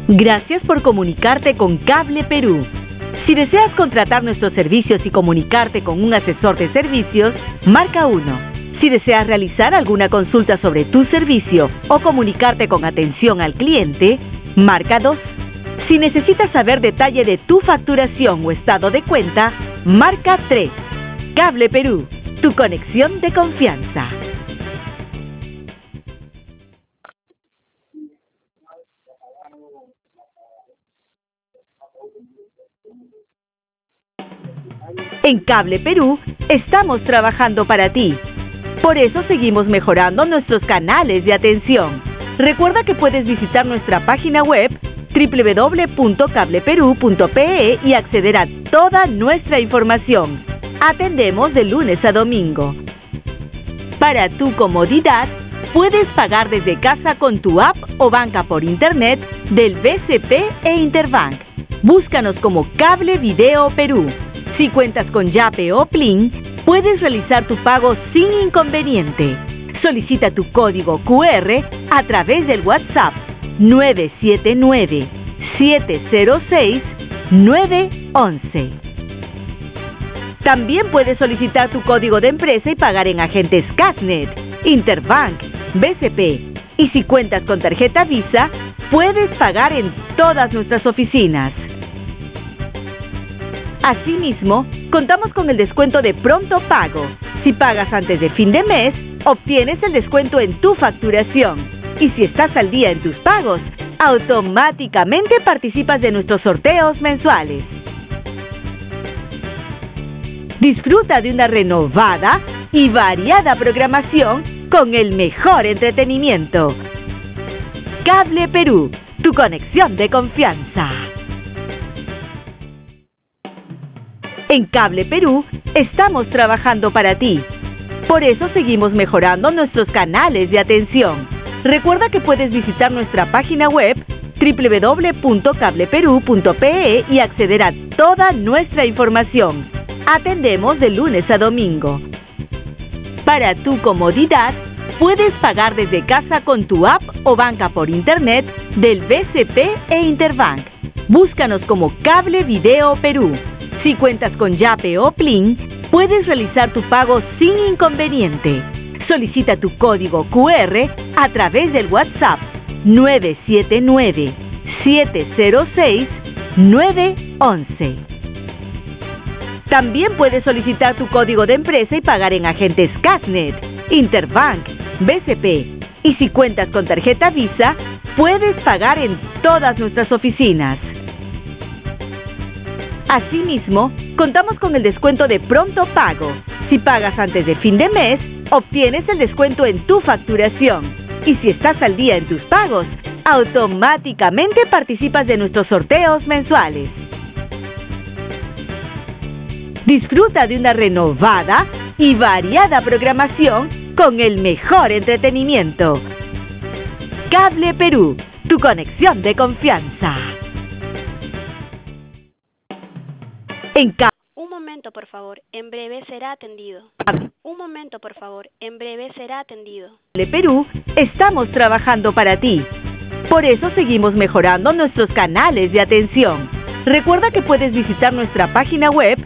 Gracias por comunicarte con Cable Perú. Si deseas contratar nuestros servicios y comunicarte con un asesor de servicios, marca 1. Si deseas realizar alguna consulta sobre tu servicio o comunicarte con atención al cliente, marca 2. Si necesitas saber detalle de tu facturación o estado de cuenta, marca 3. Cable Perú, tu conexión de confianza. En Cable Perú estamos trabajando para ti. Por eso seguimos mejorando nuestros canales de atención. Recuerda que puedes visitar nuestra página web www.cableperu.pe y acceder a toda nuestra información. Atendemos de lunes a domingo. Para tu comodidad, puedes pagar desde casa con tu app o banca por internet del BCP e Interbank. Búscanos como Cable Video Perú. Si cuentas con Yape o Plin, puedes realizar tu pago sin inconveniente. Solicita tu código QR a través del WhatsApp 979-706-911. También puedes solicitar tu código de empresa y pagar en agentes Casnet, Interbank, BCP. Y si cuentas con tarjeta Visa, puedes pagar en todas nuestras oficinas. Asimismo, contamos con el descuento de pronto pago. Si pagas antes de fin de mes, obtienes el descuento en tu facturación. Y si estás al día en tus pagos, automáticamente participas de nuestros sorteos mensuales. Disfruta de una renovada y variada programación con el mejor entretenimiento. Cable Perú, tu conexión de confianza. En Cable Perú estamos trabajando para ti. Por eso seguimos mejorando nuestros canales de atención. Recuerda que puedes visitar nuestra página web www.cableperu.pe y acceder a toda nuestra información. Atendemos de lunes a domingo. Para tu comodidad, puedes pagar desde casa con tu app o banca por internet del BCP e Interbank. Búscanos como Cable Video Perú. Si cuentas con Yape o Plin, puedes realizar tu pago sin inconveniente. Solicita tu código QR a través del WhatsApp 979-706-911. También puedes solicitar tu código de empresa y pagar en agentes Casnet, Interbank, BCP. Y si cuentas con tarjeta Visa, puedes pagar en todas nuestras oficinas. Asimismo, contamos con el descuento de pronto pago. Si pagas antes de fin de mes, obtienes el descuento en tu facturación. Y si estás al día en tus pagos, automáticamente participas de nuestros sorteos mensuales. Disfruta de una renovada y variada programación con el mejor entretenimiento. Cable Perú, tu conexión de confianza. Un momento, por favor. En breve será atendido. Un momento, por favor. En breve será atendido. En Perú estamos trabajando para ti. Por eso seguimos mejorando nuestros canales de atención. Recuerda que puedes visitar nuestra página web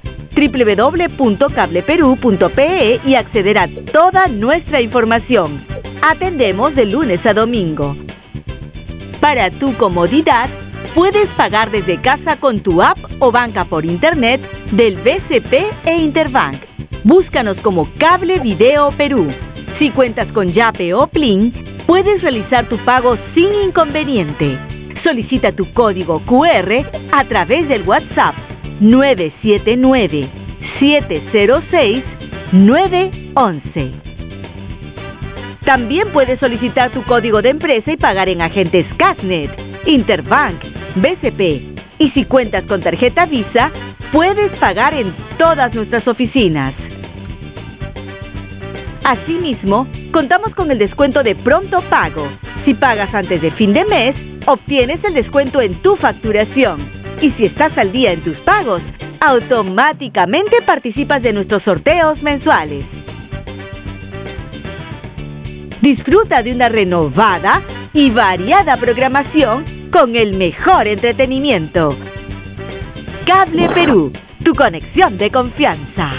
www.cableperu.pe y acceder a toda nuestra información. Atendemos de lunes a domingo. Para tu comodidad, puedes pagar desde casa con tu app o banca por internet del BCP e Interbank. Búscanos como Cable Video Perú. Si cuentas con Yape o Plin, puedes realizar tu pago sin inconveniente. Solicita tu código QR a través del WhatsApp 979-706-911. También puedes solicitar tu código de empresa y pagar en agentes Casnet, Interbank, BCP. Y si cuentas con tarjeta Visa, puedes pagar en todas nuestras oficinas. Asimismo, contamos con el descuento de pronto pago. Si pagas antes de fin de mes, obtienes el descuento en tu facturación. Y si estás al día en tus pagos, automáticamente participas de nuestros sorteos mensuales. Disfruta de una renovada y variada programación con el mejor entretenimiento. Cable Perú, tu conexión de confianza.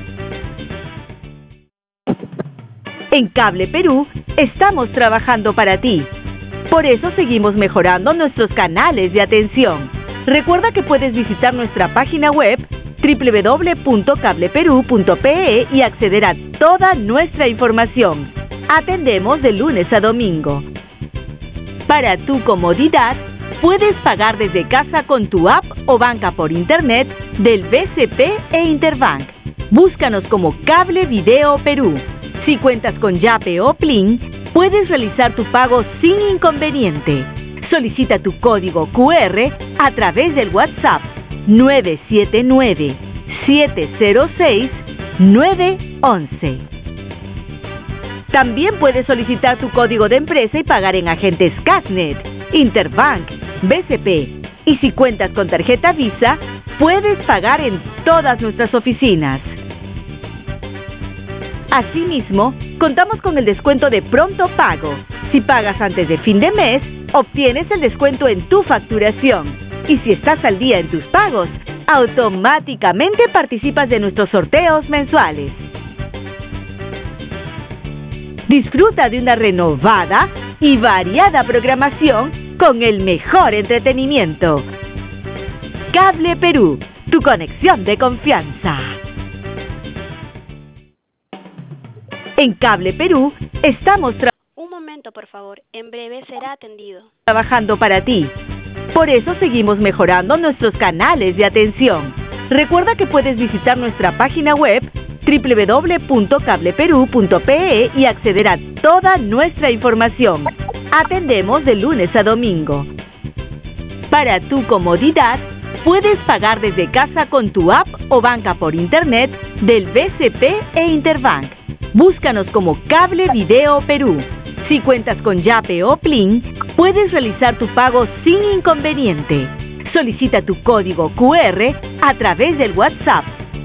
En Cable Perú estamos trabajando para ti. Por eso seguimos mejorando nuestros canales de atención. Recuerda que puedes visitar nuestra página web www.cableperú.pe y acceder a toda nuestra información. Atendemos de lunes a domingo. Para tu comodidad, puedes pagar desde casa con tu app o banca por internet del BCP e Interbank. Búscanos como Cable Video Perú. Si cuentas con Yape o Plin, puedes realizar tu pago sin inconveniente. Solicita tu código QR a través del WhatsApp 979-706-911. También puedes solicitar tu código de empresa y pagar en agentes Casnet, Interbank, BCP. Y si cuentas con tarjeta Visa, puedes pagar en todas nuestras oficinas. Asimismo, contamos con el descuento de pronto pago. Si pagas antes de fin de mes, obtienes el descuento en tu facturación. Y si estás al día en tus pagos, automáticamente participas de nuestros sorteos mensuales. Disfruta de una renovada y variada programación con el mejor entretenimiento. Cable Perú, tu conexión de confianza. En Cable Perú estamos Un momento, por favor. En breve será atendido. trabajando para ti. Por eso seguimos mejorando nuestros canales de atención. Recuerda que puedes visitar nuestra página web www.cableperú.pe y acceder a toda nuestra información. Atendemos de lunes a domingo. Para tu comodidad, puedes pagar desde casa con tu app o banca por internet del BCP e Interbank. Búscanos como Cable Video Perú. Si cuentas con Yape o Plin, puedes realizar tu pago sin inconveniente. Solicita tu código QR a través del WhatsApp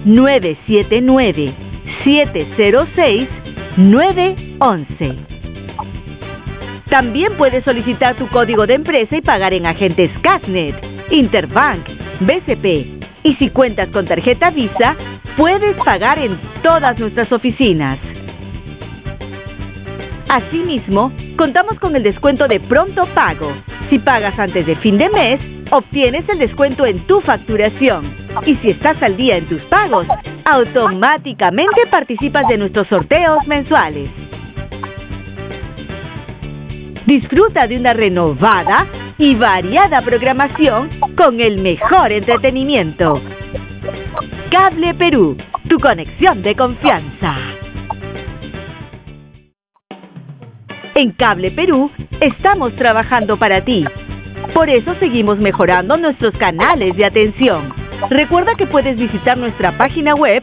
979-706-911. También puedes solicitar tu código de empresa y pagar en agentes Casnet, Interbank, BCP. Y si cuentas con tarjeta Visa, puedes pagar en todas nuestras oficinas. Asimismo, contamos con el descuento de pronto pago. Si pagas antes de fin de mes, obtienes el descuento en tu facturación. Y si estás al día en tus pagos, automáticamente participas de nuestros sorteos mensuales. Disfruta de una renovada y variada programación con el mejor entretenimiento. Cable Perú, tu conexión de confianza. En Cable Perú estamos trabajando para ti. Por eso seguimos mejorando nuestros canales de atención. Recuerda que puedes visitar nuestra página web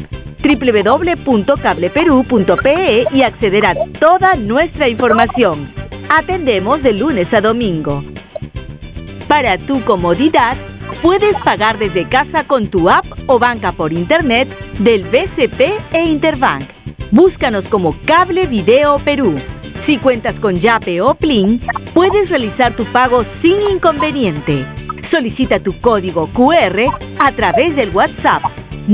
www.cableperú.pe y acceder a toda nuestra información. Atendemos de lunes a domingo. Para tu comodidad, puedes pagar desde casa con tu app o banca por internet del BCP e Interbank. Búscanos como Cable Video Perú. Si cuentas con Yape o Plin, puedes realizar tu pago sin inconveniente. Solicita tu código QR a través del WhatsApp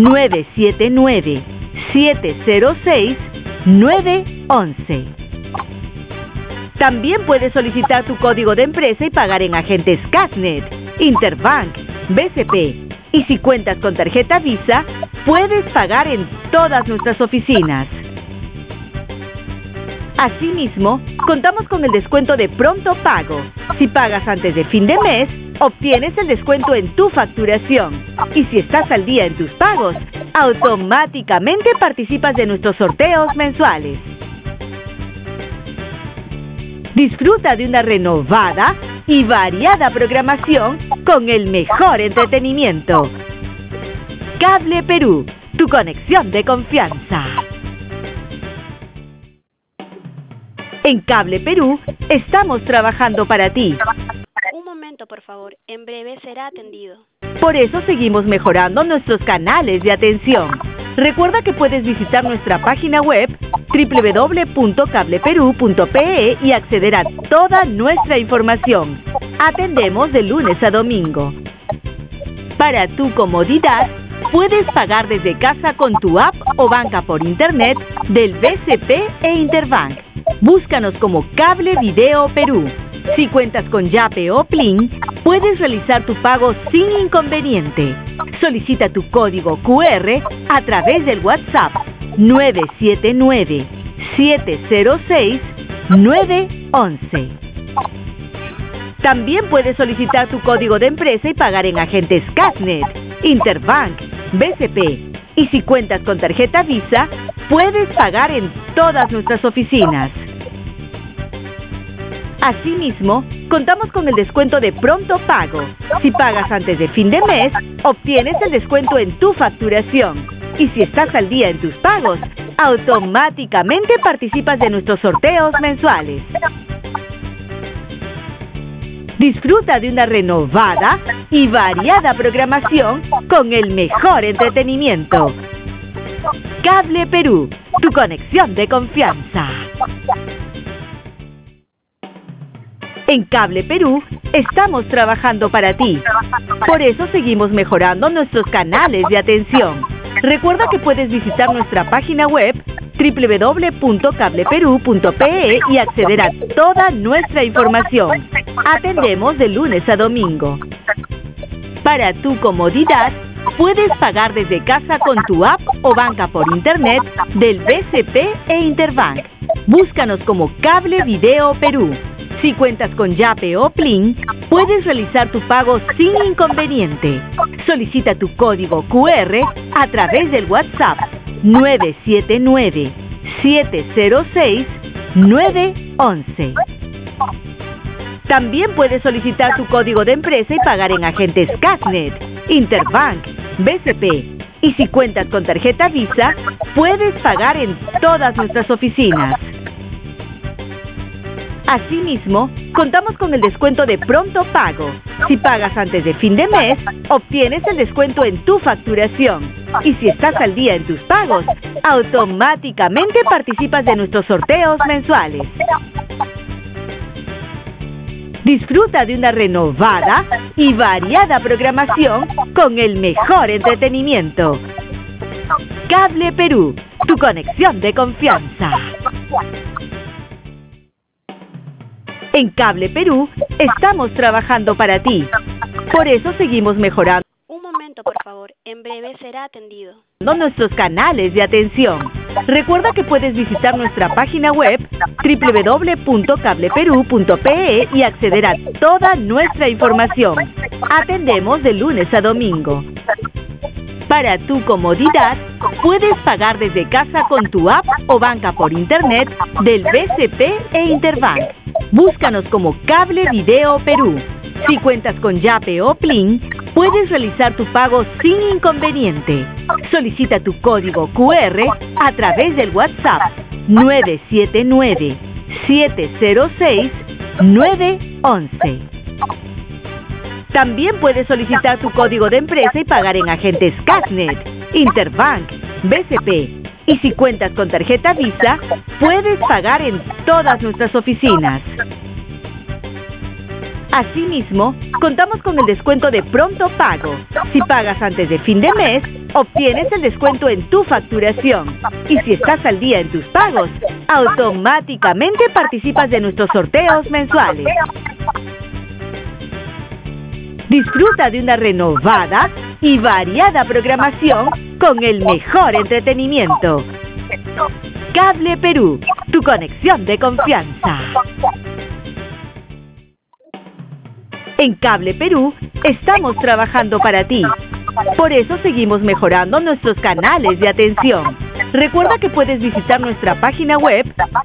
979-706-911. También puedes solicitar tu código de empresa y pagar en agentes Casnet, Interbank, BCP. Y si cuentas con tarjeta Visa, puedes pagar en todas nuestras oficinas. Asimismo, contamos con el descuento de pronto pago. Si pagas antes de fin de mes, obtienes el descuento en tu facturación. Y si estás al día en tus pagos, automáticamente participas de nuestros sorteos mensuales. Disfruta de una renovada y variada programación con el mejor entretenimiento. Cable Perú, tu conexión de confianza. En Cable Perú estamos trabajando para ti. Un momento, por favor. En breve será atendido. Por eso seguimos mejorando nuestros canales de atención. Recuerda que puedes visitar nuestra página web www.cableperú.pe y acceder a toda nuestra información. Atendemos de lunes a domingo. Para tu comodidad, puedes pagar desde casa con tu app o banca por internet del BCP e Interbank. Búscanos como Cable Video Perú. Si cuentas con Yape o Plin, puedes realizar tu pago sin inconveniente. Solicita tu código QR a través del WhatsApp 979-706-911. También puedes solicitar tu código de empresa y pagar en agentes Casnet, Interbank, BCP. Y si cuentas con tarjeta Visa, puedes pagar en todas nuestras oficinas. Asimismo, contamos con el descuento de pronto pago. Si pagas antes de fin de mes, obtienes el descuento en tu facturación. Y si estás al día en tus pagos, automáticamente participas de nuestros sorteos mensuales. Disfruta de una renovada y variada programación con el mejor entretenimiento. Cable Perú, tu conexión de confianza. En Cable Perú estamos trabajando para ti. Por eso seguimos mejorando nuestros canales de atención. Recuerda que puedes visitar nuestra página web www.cableperú.pe y acceder a toda nuestra información. Atendemos de lunes a domingo. Para tu comodidad, puedes pagar desde casa con tu app o banca por internet del BCP e Interbank. Búscanos como Cable Video Perú. Si cuentas con Yape o Plin, puedes realizar tu pago sin inconveniente. Solicita tu código QR a través del WhatsApp 979-706-911. También puedes solicitar tu código de empresa y pagar en agentes Casnet, Interbank, BCP. Y si cuentas con tarjeta Visa, puedes pagar en todas nuestras oficinas. Asimismo, contamos con el descuento de pronto pago. Si pagas antes de fin de mes, obtienes el descuento en tu facturación. Y si estás al día en tus pagos, automáticamente participas de nuestros sorteos mensuales. Disfruta de una renovada y variada programación con el mejor entretenimiento. Cable Perú, tu conexión de confianza. En Cable Perú estamos trabajando para ti. Por eso seguimos mejorando. Un momento, por favor. En breve será atendido. Nuestros canales de atención. Recuerda que puedes visitar nuestra página web www.cableperú.pe y acceder a toda nuestra información. Atendemos de lunes a domingo. Para tu comodidad, puedes pagar desde casa con tu app o banca por internet del BCP e Interbank. Búscanos como Cable Video Perú. Si cuentas con Yape o Plin, puedes realizar tu pago sin inconveniente. Solicita tu código QR a través del WhatsApp 979-706-911. También puedes solicitar tu código de empresa y pagar en agentes Casnet, Interbank, BCP. Y si cuentas con tarjeta Visa, puedes pagar en todas nuestras oficinas. Asimismo, contamos con el descuento de pronto pago. Si pagas antes de fin de mes, obtienes el descuento en tu facturación. Y si estás al día en tus pagos, automáticamente participas de nuestros sorteos mensuales. Disfruta de una renovada y variada programación con el mejor entretenimiento. Cable Perú, tu conexión de confianza. En Cable Perú estamos trabajando para ti. Por eso seguimos mejorando nuestros canales de atención. Recuerda que puedes visitar nuestra página web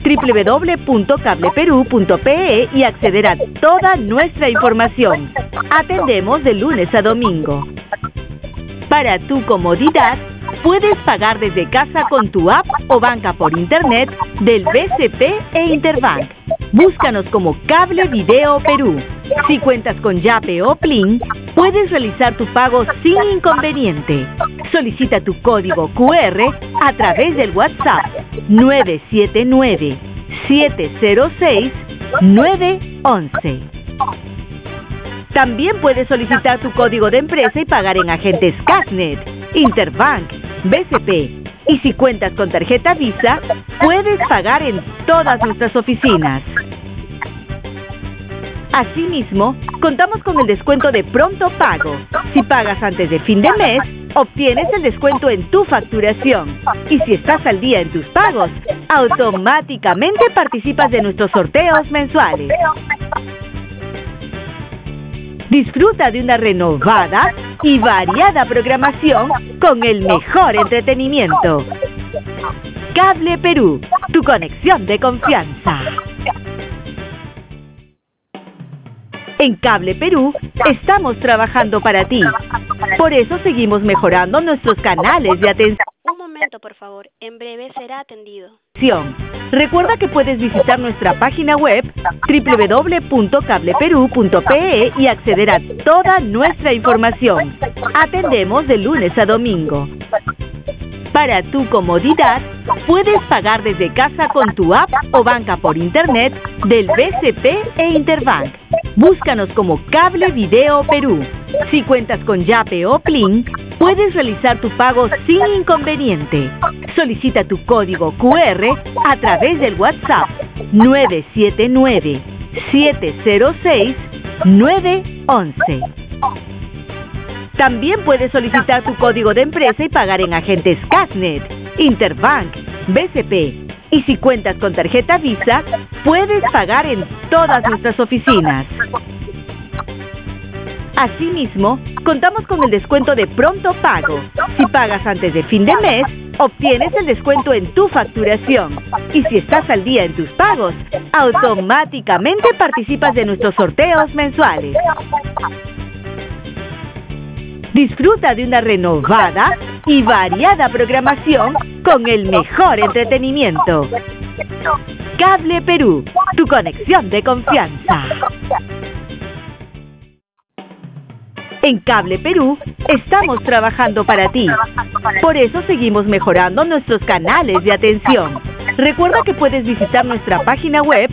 www.cableperú.pe y acceder a toda nuestra información. Atendemos de lunes a domingo. Para tu comodidad, puedes pagar desde casa con tu app o banca por internet del BCP e Interbank. Búscanos como Cable Video Perú. Si cuentas con Yape o Plin, puedes realizar tu pago sin inconveniente. Solicita tu código QR a través del WhatsApp 979-706-911. También puedes solicitar tu código de empresa y pagar en agentes Cashnet, Interbank, BCP. Y si cuentas con tarjeta Visa, puedes pagar en todas nuestras oficinas. Asimismo, contamos con el descuento de pronto pago. Si pagas antes de fin de mes, obtienes el descuento en tu facturación. Y si estás al día en tus pagos, automáticamente participas de nuestros sorteos mensuales. Disfruta de una renovada y variada programación con el mejor entretenimiento. Cable Perú, tu conexión de confianza. En Cable Perú estamos trabajando para ti. Por eso seguimos mejorando nuestros canales de atención. Un momento, por favor. En breve será atendido. Recuerda que puedes visitar nuestra página web www.cableperu.pe y acceder a toda nuestra información. Atendemos de lunes a domingo. Para tu comodidad, puedes pagar desde casa con tu app o banca por internet del BCP e Interbank. Búscanos como Cable Video Perú. Si cuentas con Yape o Plin, puedes realizar tu pago sin inconveniente. Solicita tu código QR a través del WhatsApp 979-706-911. También puedes solicitar tu código de empresa y pagar en agentes Cashnet, Interbank, BCP. Y si cuentas con tarjeta Visa, puedes pagar en todas nuestras oficinas. Asimismo, contamos con el descuento de pronto pago. Si pagas antes de fin de mes, obtienes el descuento en tu facturación. Y si estás al día en tus pagos, automáticamente participas de nuestros sorteos mensuales. Disfruta de una renovada y variada programación con el mejor entretenimiento. Cable Perú, tu conexión de confianza. En Cable Perú estamos trabajando para ti. Por eso seguimos mejorando nuestros canales de atención. Recuerda que puedes visitar nuestra página web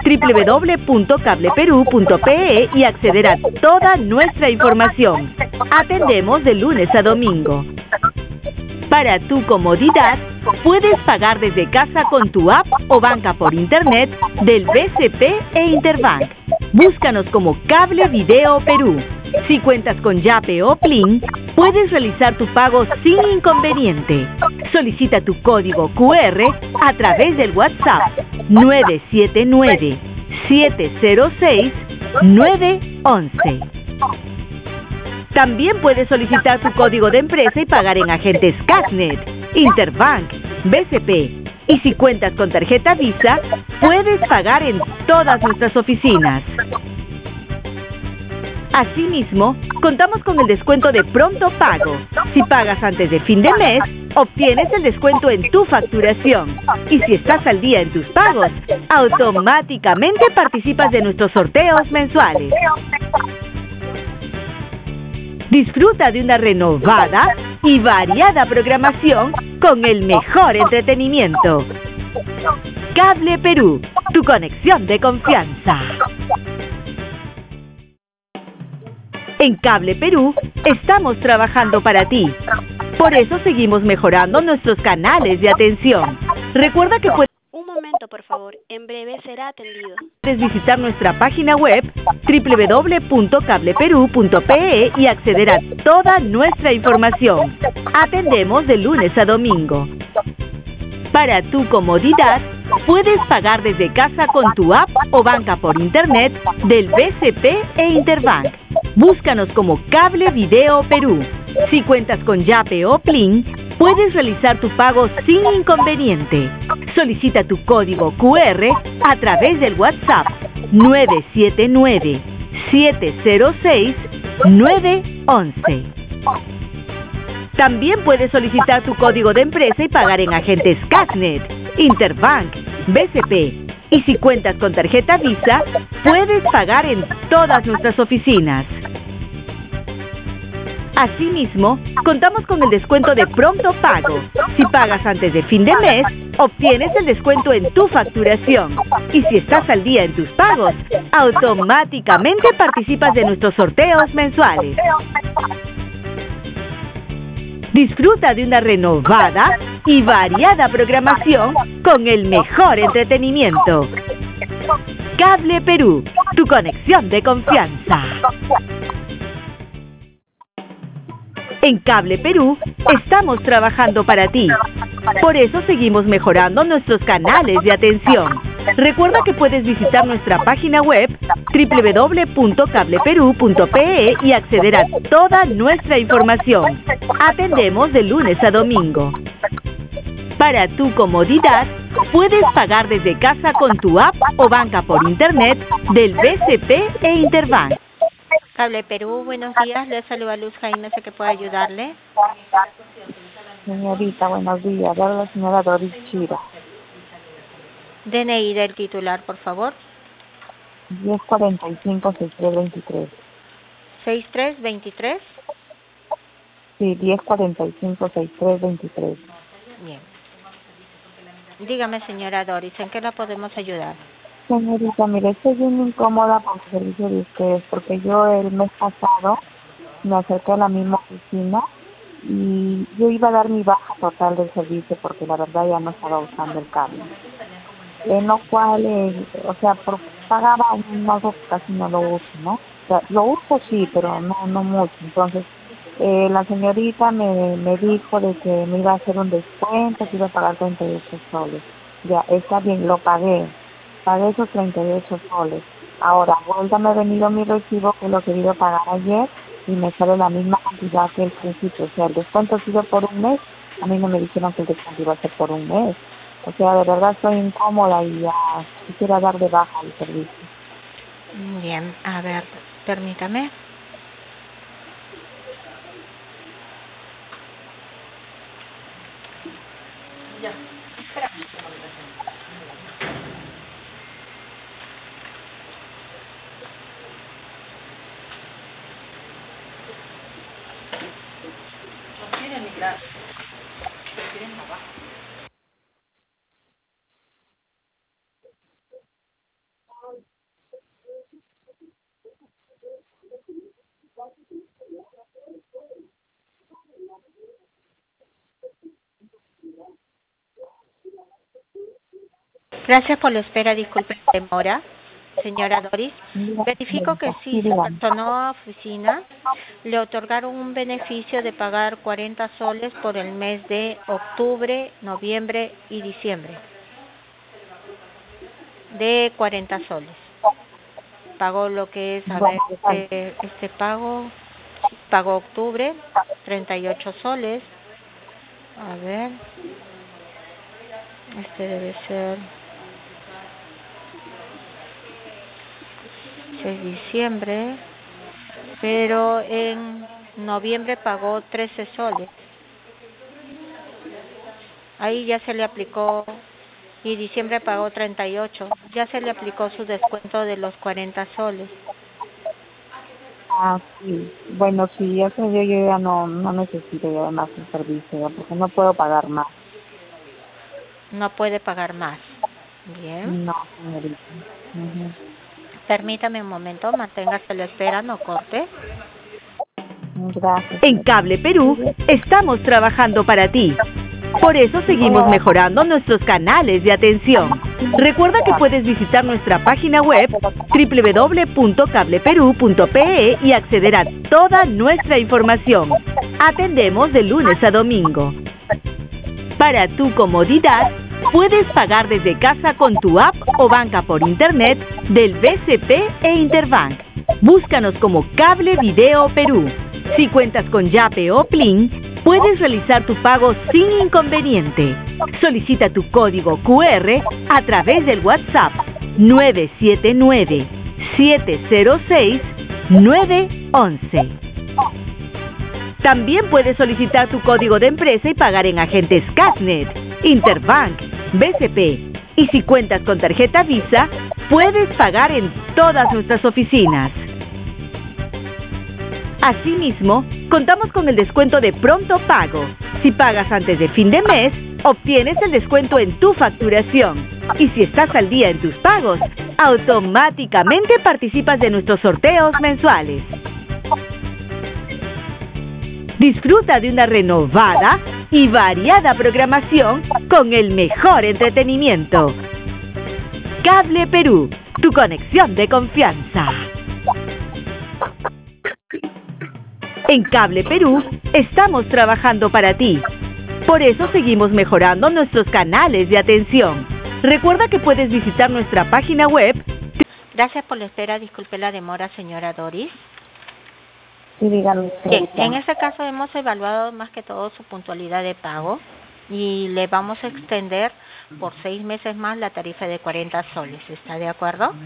www.cableperu.pe y acceder a toda nuestra información. Atendemos de lunes a domingo. Para tu comodidad, puedes pagar desde casa con tu app o banca por internet del BCP e Interbank. Búscanos como Cable Video Perú. Si cuentas con Yape o Plin, puedes realizar tu pago sin inconveniente. Solicita tu código QR a través del WhatsApp 979-706-911. También puedes solicitar tu código de empresa y pagar en agentes Cashnet, Interbank, BCP. Y si cuentas con tarjeta Visa, puedes pagar en todas nuestras oficinas. Asimismo, contamos con el descuento de pronto pago. Si pagas antes de fin de mes, obtienes el descuento en tu facturación. Y si estás al día en tus pagos, automáticamente participas de nuestros sorteos mensuales. Disfruta de una renovada y variada programación con el mejor entretenimiento. Cable Perú, tu conexión de confianza. En Cable Perú estamos trabajando para ti. Por eso seguimos mejorando nuestros canales de atención. Recuerda que puedes... Un momento, por favor. En breve será atendido. Puedes visitar nuestra página web www.cableperu.pe y acceder a toda nuestra información. Atendemos de lunes a domingo. Para tu comodidad, puedes pagar desde casa con tu app o banca por internet del BCP e Interbank. Búscanos como Cable Video Perú. Si cuentas con Yape o Plin, puedes realizar tu pago sin inconveniente. Solicita tu código QR a través del WhatsApp 979-706-911. También puedes solicitar tu código de empresa y pagar en agentes Cashnet, Interbank, BCP. Y si cuentas con tarjeta Visa, puedes pagar en todas nuestras oficinas. Asimismo, contamos con el descuento de pronto pago. Si pagas antes de fin de mes, obtienes el descuento en tu facturación. Y si estás al día en tus pagos, automáticamente participas de nuestros sorteos mensuales. Disfruta de una renovada y variada programación con el mejor entretenimiento. Cable Perú, tu conexión de confianza. En Cable Perú estamos trabajando para ti. Por eso seguimos mejorando nuestros canales de atención. Recuerda que puedes visitar nuestra página web www.cableperú.pe y acceder a toda nuestra información. Atendemos de lunes a domingo. Para tu comodidad, puedes pagar desde casa con tu app o banca por internet del BCP e Interbank. Cable Perú, buenos días. Le saluda Luz Jaime, sé que puede ayudarle. Señorita, buenos días. Habla la señora Doris Chira. DNI del titular, por favor. 1045-6323. 6323. Sí, 1045-6323. Bien. Dígame, señora Doris, ¿en qué la podemos ayudar? Señorita, mire, estoy bien incómoda por el servicio de ustedes, porque yo el mes pasado me acerqué a la misma oficina y yo iba a dar mi baja total del servicio porque la verdad ya no estaba usando el cable. En lo cual, pagaba algo que casi no lo uso, ¿no? O sea, lo uso sí, pero no mucho. Entonces, la señorita me dijo de que me iba a hacer un descuento, que iba a pagar 38 soles. Ya, está bien, lo pagué esos 38 soles. Ahora, vuelta me ha venido mi recibo que lo que iba a pagar ayer y me sale la misma cantidad que el principio. O sea, el descuento ha sido por un mes, a mí no me dijeron que el descuento iba a ser por un mes. O sea, de verdad estoy incómoda y ya quisiera dar de baja el servicio. Bien, a ver, permítame. Gracias por la espera, disculpe la demora, señora Doris. Verifico que sí se personó a oficina, le otorgaron un beneficio de pagar 40 soles por el mes de octubre, noviembre y diciembre. De 40 soles. Pagó lo que es, a ver, este pago, pagó octubre, 38 soles. A ver, este debe ser 6 de diciembre, pero en noviembre pagó 13 soles. Ahí ya se le aplicó, y diciembre pagó 38. Ya se le aplicó su descuento de los 40 soles. Ah, sí. Bueno, sí, eso yo ya no necesito ya más el servicio, ¿ya? Porque no puedo pagar más. No puede pagar más. Bien. No, señorita. Permítame un momento, manténgase a la espera, no corte. Gracias. En Cable Perú estamos trabajando para ti. Por eso seguimos mejorando nuestros canales de atención. Recuerda que puedes visitar nuestra página web www.cableperú.pe y acceder a toda nuestra información. Atendemos de lunes a domingo. Para tu comodidad, puedes pagar desde casa con tu app o banca por internet del BCP e Interbank. Búscanos como Cable Video Perú. Si cuentas con Yape o Plin, puedes realizar tu pago sin inconveniente. Solicita tu código QR a través del WhatsApp 979-706-911. También puedes solicitar tu código de empresa y pagar en agentes Casnet, Interbank, BCP. Y si cuentas con tarjeta Visa, puedes pagar en todas nuestras oficinas. Asimismo, contamos con el descuento de pronto pago. Si pagas antes de fin de mes, obtienes el descuento en tu facturación. Y si estás al día en tus pagos, automáticamente participas de nuestros sorteos mensuales. Disfruta de una renovada y variada programación con el mejor entretenimiento. Cable Perú, tu conexión de confianza. En Cable Perú estamos trabajando para ti. Por eso seguimos mejorando nuestros canales de atención. Recuerda que puedes visitar nuestra página web. Gracias por la espera. Disculpe la demora, señora Doris. Sí, dígame. Bien, en este caso hemos evaluado más que todo su puntualidad de pago y le vamos a extender por 6 meses más la tarifa de 40 soles. ¿Está de acuerdo?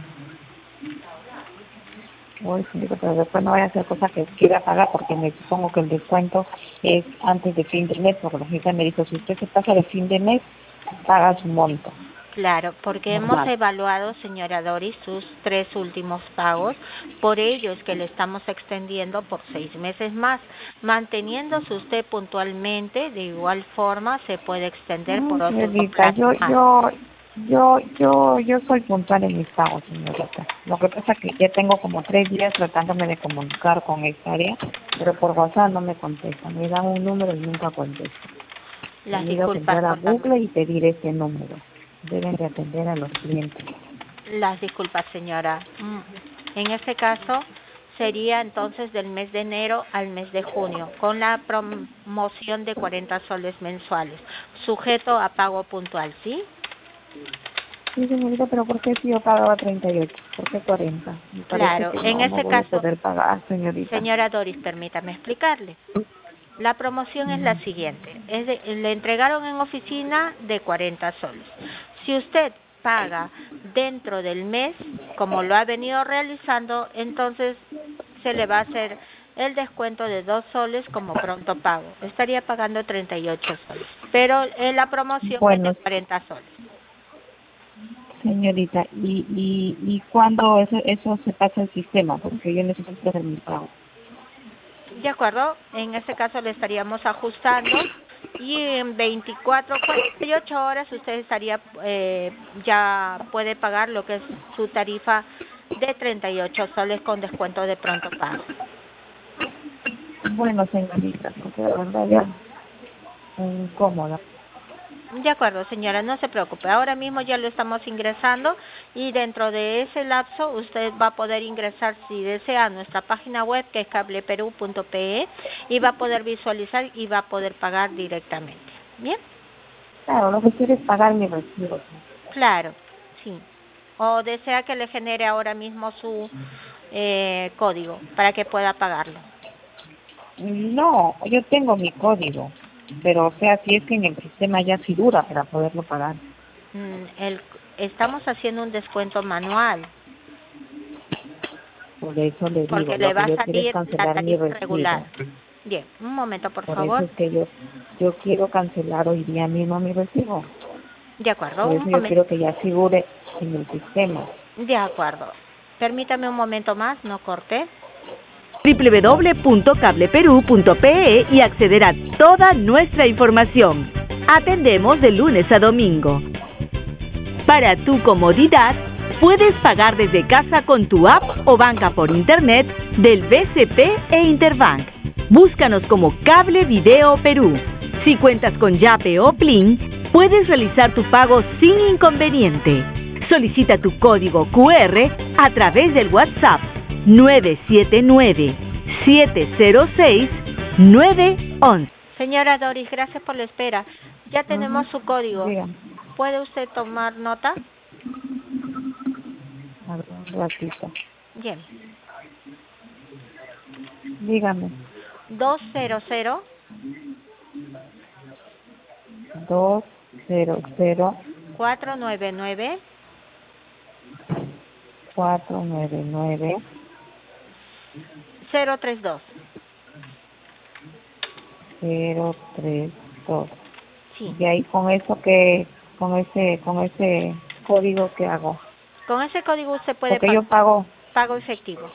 Uy, síndico, pero después no vaya a hacer cosas que quiera pagar, porque me supongo que el descuento es antes de fin de mes, porque la gente me dijo, si usted se pasa de fin de mes, paga su monto. Claro, porque Normal. hemos evaluado, señora Doris, sus 3 últimos pagos, por ello es que le estamos extendiendo por 6 meses más. Manteniéndose usted puntualmente, de igual forma se puede extender por otro Señorita, plazo más. yo soy puntual en mis pagos, señorita. Lo que pasa es que ya tengo como 3 días tratándome de comunicar con esta área, pero por WhatsApp no me contestan. Me dan un número y nunca contesto. Las He ido a disculpas, entrar a por favor. Google y pedir ese número. Deben de atender a los clientes. Las disculpas, señora. En este caso sería entonces del mes de enero al mes de junio, con la promoción de 40 soles mensuales, sujeto a pago puntual, ¿sí? Sí, señorita, pero ¿por qué si yo pagaba 38? ¿Por qué 40? Me parece Claro, que en no este voy a caso, poder pagar, señorita. señora Doris, permítame explicarle. La promoción es la siguiente, le entregaron en oficina de 40 soles. Si usted paga dentro del mes, como lo ha venido realizando, entonces se le va a hacer el descuento de 2 soles como pronto pago. Estaría pagando 38 soles, pero la promoción es Bueno, de 40 soles. señorita, ¿y cuándo eso se pasa al sistema? Porque yo necesito hacer mi pago. De acuerdo, en este caso le estaríamos ajustando y en 48 horas usted estaría ya puede pagar lo que es su tarifa de 38 soles con descuento de pronto pago. Bueno, señorita, porque la verdad ya incómoda. De acuerdo, señora, no se preocupe. Ahora mismo ya lo estamos ingresando y dentro de ese lapso usted va a poder ingresar, si desea, a nuestra página web que es cableperu.pe y va a poder visualizar y va a poder pagar directamente. ¿Bien? Claro, lo que quiero es pagar mi recibo. Claro, sí. O desea que le genere ahora mismo su código para que pueda pagarlo. No, yo tengo mi código, pero o sea, si es que en el sistema ya figura para poderlo pagar. Estamos haciendo un descuento manual Por eso le digo, porque lo le va que a yo quiero es salir la cancelar mi tarifa recibo. regular. Bien, un momento, por Por favor. eso es que yo quiero cancelar hoy día mismo mi recibo. De acuerdo, Por un eso yo momento. quiero que ya figure en el sistema. De acuerdo. Permítame un momento más, no corte. www.cableperú.pe y acceder a toda nuestra información. Atendemos de lunes a domingo. Para tu comodidad, puedes pagar desde casa con tu app o banca por internet del BCP e Interbank. Búscanos como Cable Video Perú. Si cuentas con Yape o Plin, puedes realizar tu pago sin inconveniente. Solicita tu código QR a través del WhatsApp 979-706-911. Señora Doris, gracias por la espera. Ya tenemos su código. Dígame. ¿Puede usted tomar nota? A ver, un ratito. Bien. Dígame. 200 200 499 499 032. 032. Sí. Y ahí con ese código que hago. Con ese código usted puede Porque yo pago. pago efectivo.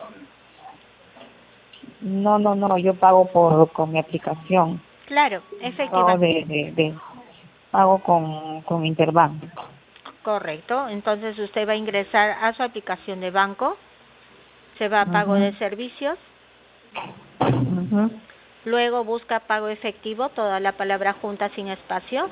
No, yo pago con mi aplicación. Claro, Pago efectivamente. pago con Interbank. Correcto. Entonces usted va a ingresar a su aplicación de banco, se va a pago de servicios, luego busca pago efectivo, toda la palabra junta sin espacio.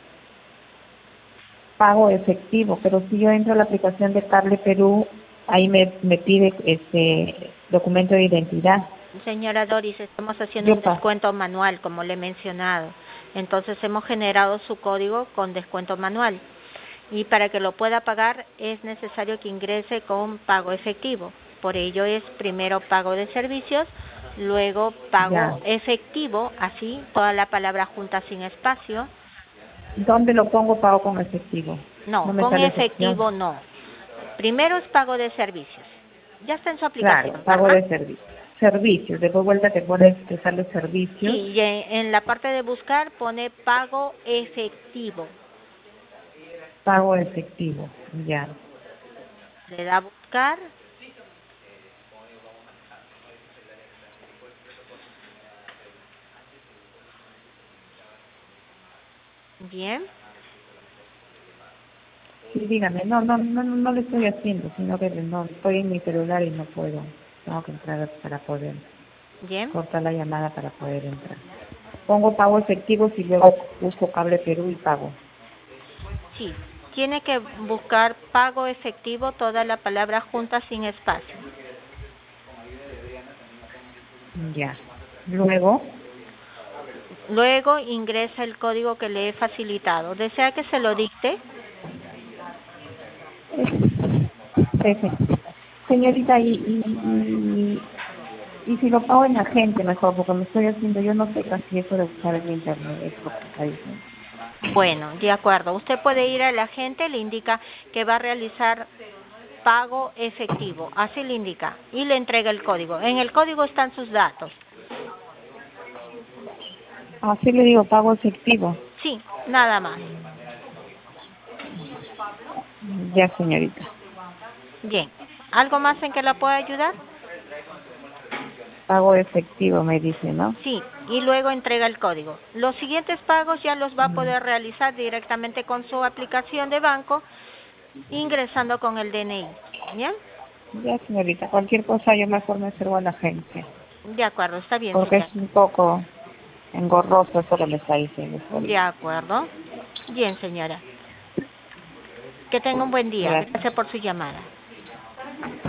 Pago efectivo, pero si yo entro a la aplicación de Cable Perú, ahí me pide documento de identidad. Señora Doris, estamos haciendo un descuento manual, como le he mencionado. Entonces hemos generado su código con descuento manual. Y para que lo pueda pagar es necesario que ingrese con pago efectivo. Por ello es primero pago de servicios, luego pago efectivo, así, toda la palabra junta sin espacio. ¿Dónde lo pongo pago con efectivo? No, con efectivo no. Primero es pago de servicios. Ya está en su aplicación. Claro, pago de servicios. Servicios, después vuelta te sale servicios. Sí, y en la parte de buscar pone pago efectivo. Pago efectivo, ya. Le da a buscar. Bien. Sí, dígame, no lo estoy haciendo, sino que no estoy en mi celular y no puedo. Tengo que entrar para poder cortar la llamada para poder entrar. Pongo pago efectivo y luego busco Cable Perú y pago. Sí, tiene que buscar pago efectivo, toda la palabra junta sin espacio. Ya. Luego ingresa el código que le he facilitado. ¿Desea que se lo dicte? Señorita, y si lo pago en agente mejor, porque me estoy haciendo, yo no sé casi eso de usar el internet, es lo que está diciendo. Bueno, de acuerdo. Usted puede ir al agente, le indica que va a realizar pago efectivo, así le indica, y le entrega el código. En el código están sus datos. Así le digo, pago efectivo. Sí, nada más. Ya, señorita. Bien. ¿Algo más en que la pueda ayudar? Pago efectivo, me dice, ¿no? Sí, y luego entrega el código. Los siguientes pagos ya los va a poder realizar directamente con su aplicación de banco, ingresando con el DNI. ¿Bien? Ya, señorita. Cualquier cosa yo mejor me acerco a la agencia. De acuerdo, está bien, porque señora. Es un poco engorroso eso que me está diciendo. De acuerdo. Bien, señora. Que tenga un buen día. Gracias por su llamada.